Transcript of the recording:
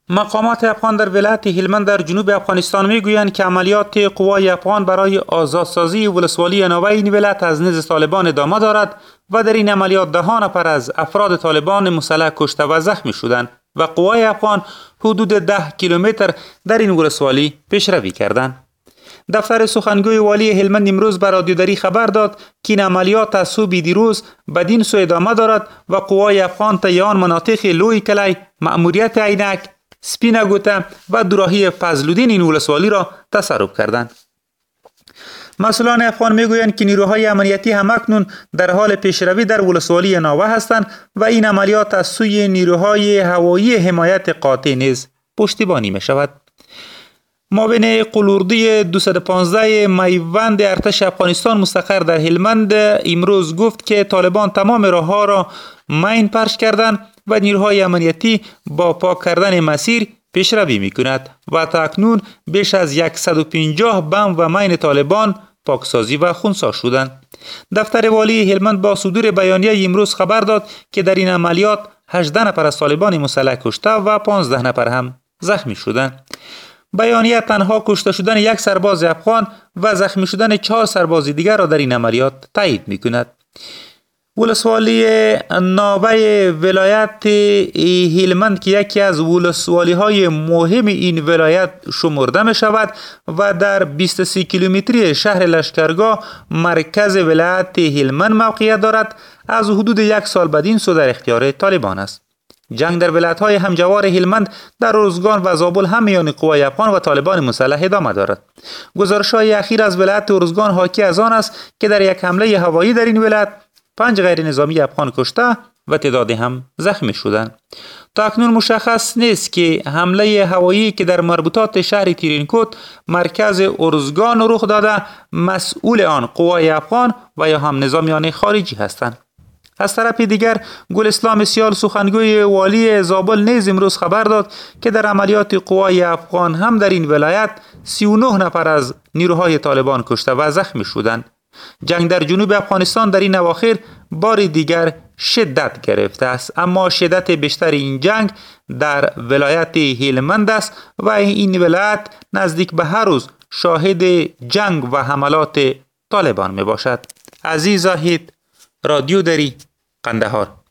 مقامات افغان در ولایت هلمند در جنوب افغانستان میگویند که عملیات قوای افغان برای آزادسازی ولسوالی نوین این ولایت از نزد طالبان ادامه دارد و در این عملیات 10 نفر از افراد طالبان مسلح کشته و زخمی شدند و قوای افغان حدود 10 کیلومتر در این ولسوالی پیشروی کردند. دفتر سخنگوی والی هلمند امروز به رادیوداری خبر داد که این عملیات از صبح دیروز بدین سو ادامه دارد و قوای افغان طی آن مناطق لوی کلی، مأموریت عینک، سپینه گوته و دوراهی فضلالدین این ولسوالی را تصرف کردند. مسئولان افغان میگویند که نیروهای امنیتی همکنون در حال پیشروی در ولسوالی ناوه هستند و این عملیات از سوی نیروهای هوایی حمایت قاطع نیز پشتیبانی می شود. معاون قلوردی 215 میوند ارتش افغانستان مستقر در هلمند امروز گفت که طالبان تمام راهها را مین پرش کردند و نیروهای امنیتی با پاک کردن مسیر پیشروی می‌کند و تاکنون بیش از 150 بم و مین طالبان پاکسازی و خنثی شدند. دفتر والی هلمند با صدور بیانیه امروز خبر داد که در این عملیات 18 نفر از طالبان مسلح کشته و 15 نفر هم زخمی شدند. بیانیه تنها کشته شدن 1 سرباز افغان و زخمی شدن 4 سرباز دیگر را در این عملیات تایید می‌کند. ولسوالی ناوه ولایت هلمند که یکی از ولسوالی‌های مهم این ولایت شمرده می شود و در 23 کیلومتری شهر لشکرگاه مرکز ولایت هلمند موقعیت دارد، از حدود 1 سال بدین سو در اختیار طالبان است. جنگ در ولایت‌های همجوار هلمند در ارزگان و زابل هم میان قوای افغان و طالبان مسلح ادامه دارد. گزارش‌های اخیر از ولایت ارزگان حاکی از آن است که در یک حمله هوایی در این ولایت 5 غیر نظامی افغان کشته و تعدادی هم زخمی شدند. تا اکنون مشخص نیست که حمله هوایی که در مربوطات شهر تیرینکوت مرکز ارزگان رخ داده مسئول آن قوای افغان و یا هم نظامیان خارجی هستند. از طرف دیگر گل اسلام سیال سخنگوی والی زابل نیز امروز خبر داد که در عملیات قوای افغان هم در این ولایت 39 نفر از نیروهای طالبان کشته و زخمی شدند. جنگ در جنوب افغانستان در این اواخر بار دیگر شدت گرفته است، اما شدت بیشتر این جنگ در ولایت هلمند است و این ولایت نزدیک به هر روز شاهد جنگ و حملات طالبان می باشد. عزیز زاهد، رادیو دری، قندهار.